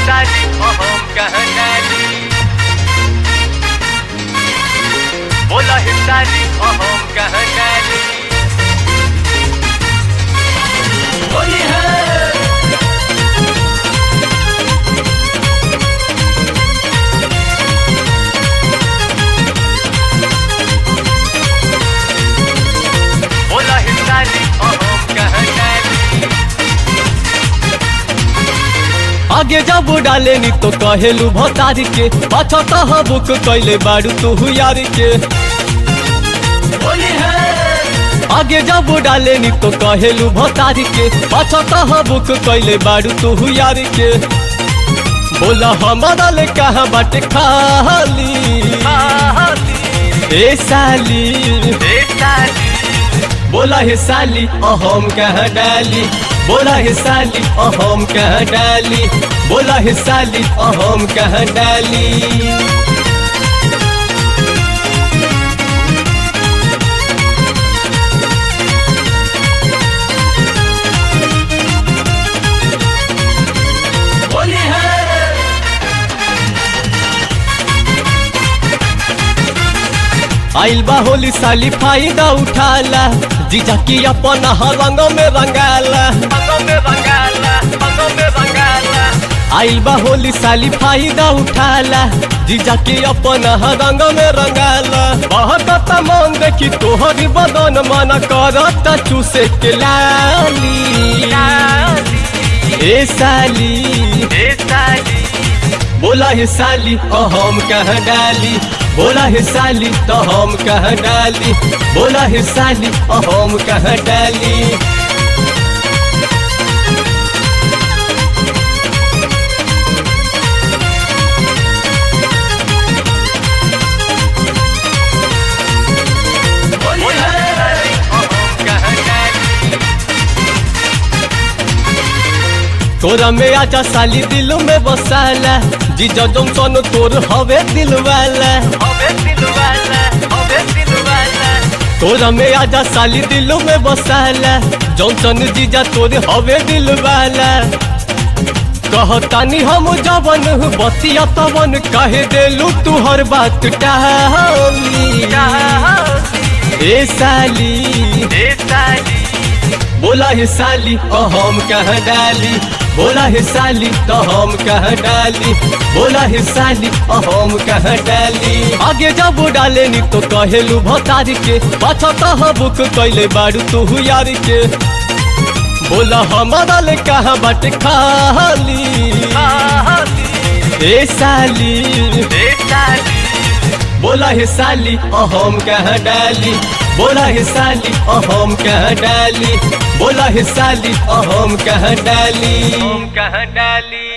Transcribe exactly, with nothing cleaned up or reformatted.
हिस्साली अहम कहाँ डाली, बोला हिस्साली अहम कहाँ डाली। होली है बोला हिस्साली अहम कहाँ डाली। आगे जब डाले नी तो कहेलू भतारी के, पाछा तह बुक कैले बारू तू यार के। होली है आगे जब डाले नी तो कहेलू भतारी के, पाछा तह बुक कैले बारू तू यार के। बोला हमारा ले कहाँ बाटे खाली, ए साली हे साली, बोला हे साली अहम कहाँ डाली, बोला हे साली अहम कहाँ डाली, बोला हे साली अहम कहाँ डाली। होली है आइल बा होली साली फायदा उठाला, जीजा की अपन रंग में रंगाला। अंगों में बंगाला, अंगों में बंगाला। आइल बा होली साली फायदा उठाला, जीजा की अपन रंग में रंगाला। बहुत मन देखी तोहरी बदन मन करता चूसे के लाली, ए साली हे साली, बोला हे साली अहम कहाँ डाली, बोला हे साली तो हम कहाँ डाली, बोला हे साली अहम कहाँ डाली। होली है अहम कहाँ डाली। तोरा में आजा साली दिल में बसाला, जीजा जंक्शन तोर हवे दिल वाला। अबे दिल वाला, अबे दिल वाला। तोरा में आजा साली दिल में बसाला, जंक्शन जीजा तोर हवे दिल वाला। कहतानी हम जवन बतिया तवन कहे देलू तू हर बात टाली, ए साली हे साली, बोला हे साली अहम कहाँ डाली, बोला हे साली तो हम कहाँ डाली, बोला हे साली अहम कहाँ डाली। आगे जब डाले नी तो कहेलू भतारी के, पाछा तह बुक कैले बारू तू यार के। बोला हमारा ले कहाँ बाटे खाली, ए साली हे साली, बोला हे साली अहम कहाँ डाली, बोला हे साली अहम कहाँ डाली, बोला हे साली अहम कहाँ डाली। अहम कहाँ डाली।